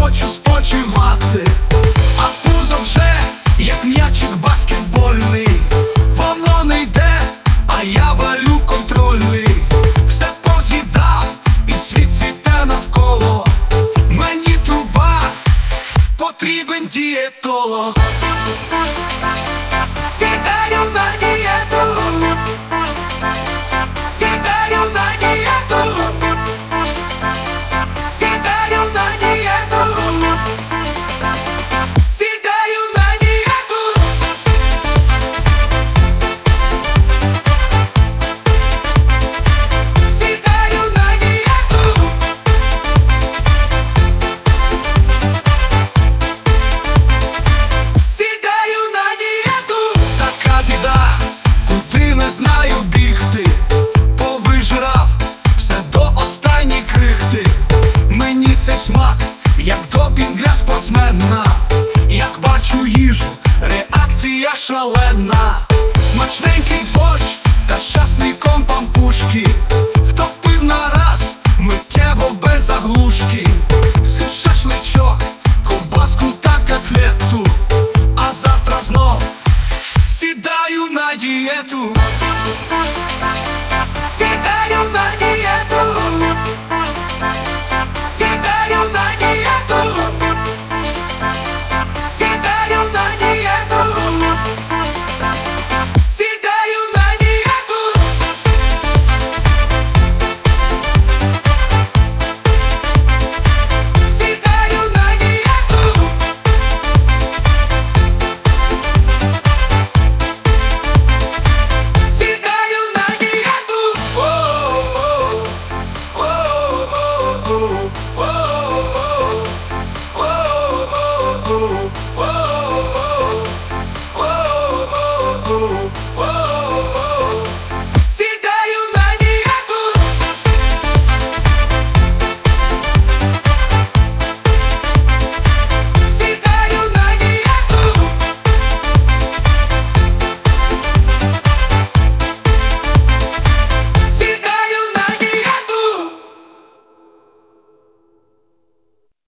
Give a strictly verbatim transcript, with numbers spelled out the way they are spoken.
хочу спочивати, а пузо вже, як м'ячик баскетбольний. Воно не йде, а я валю контрольний. Все поз'їдав, і світ цвіте навколо. Мені труба, потрібен дієтолог. Сідаю на дієту, сідаю на дієту, сідаю на дієту, сідаю на дієту. Сідаю на дієту. Сідаю на дієту. Така біда, куди не знаю бігти. Повижрав все до останньої крихти. Мені цей смак, як допінг для спортсмена. Як бачу їжу, реакція шалена. Смачненький борщ та з часником пампушки. Втопив на раз, миттєво без заглушки. Сив шашлик